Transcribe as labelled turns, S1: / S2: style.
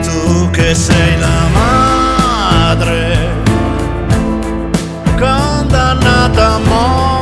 S1: tu che sei la madre condannata a morte.